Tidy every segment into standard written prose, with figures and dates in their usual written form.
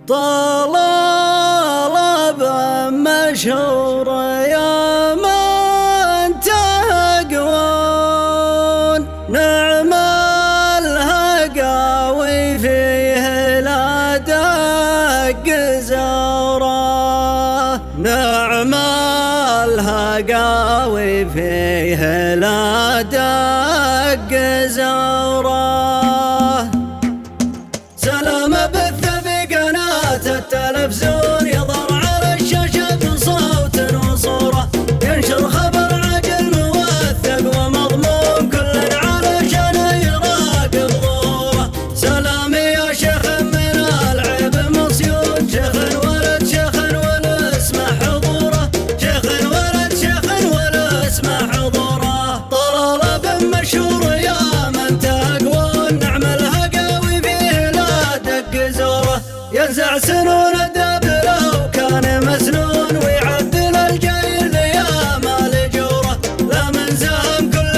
طلال مشهور يا من تهقون، نعم الهقاوي فيه لا دق زوره، نعم الهقاوي فيه لا دق زوره. سلام بث في قناة التلفزيون، يظهر على الشاشة بصوت وصورة، ينشر خبر عاجل موثق ومضمون، كل علشان يراقب ظهوره. سلام يا شيخ من العيب مصيون، شيخ ولد شيخ والاسم حضوره، شيخ ولد شيخ والاسم حضوره. طلال بن مشهور يا من تقوون، نعم الهقاوي فيه لا دق زوره، ينزع سنون الدب لو كان مسنون، ويعدل الجايل يا مال جوره. لا من زهم كل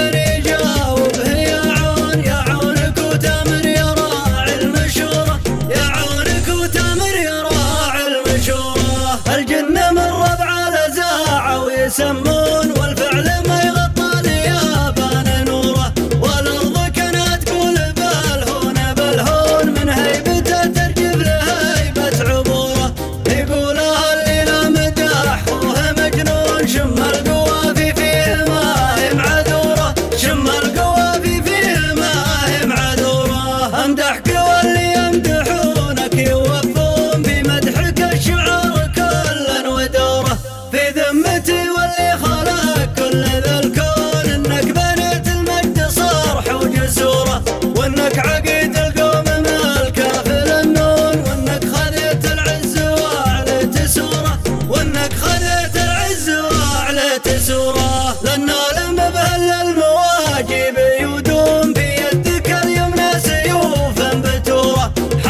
يجاوبه يا عون، يا عونك وتامر يا راعي المشوره، يا عونك وتامر يا راعي المشوره. الجن من ربع الازاعه ويسمون، والفعل ما يغطى ليابان نوره، والارض كانت تقول بالهون بالهون، من هيبته ترجف لهيبه عبوره. يقولها اللي لا مداح وهو مجنون، شم القوافي فيه ما هي معذوره، شم القوافي فيه ما هي معذوره. امدحك واللي يمدحونك يوفون، بمدحك الشعر كلا ودوره، في ذمتي واللي خلق كل ذا الكون، انك بنيت المجد صرح وجسوره، وانك عقيد القوم الكافل النون، وانك خذيت العز واعليت سوره، وانك خذيت العز واعليت سوره. لان المبهل المواجب يودون، بيدك اليمنى سيوفا بتوره،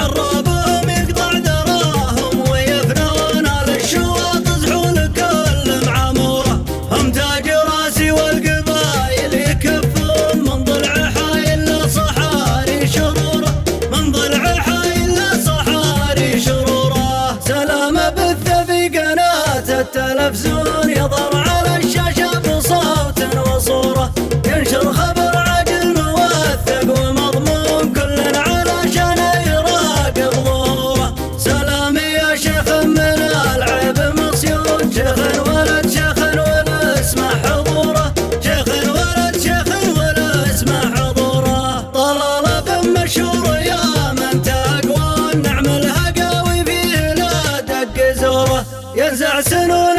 حرابهم يقطع دراهم ويفنون، على الشواط زحول كل معموره. هم تاج راسي والقبايل يكفون، من ضلع حايل لصحاري شروره، من ضلع حايل لصحاري شروره. سلام بث في قناة التلفزيون، يظهر على الشاشة بصوت وصورة، ينشر خبر عاجل موثق ومضمون، كل علشان يراقب ظهوره. سلام يا شيخ من العيب مصيون، شيخ ولد شيخ والاسم حضوره، شيخ ولد شيخ والاسم حضوره. طلال بن مشهور يا من تقوون، نعم الهقاوي فيه لا دق زوره، ينزع سنون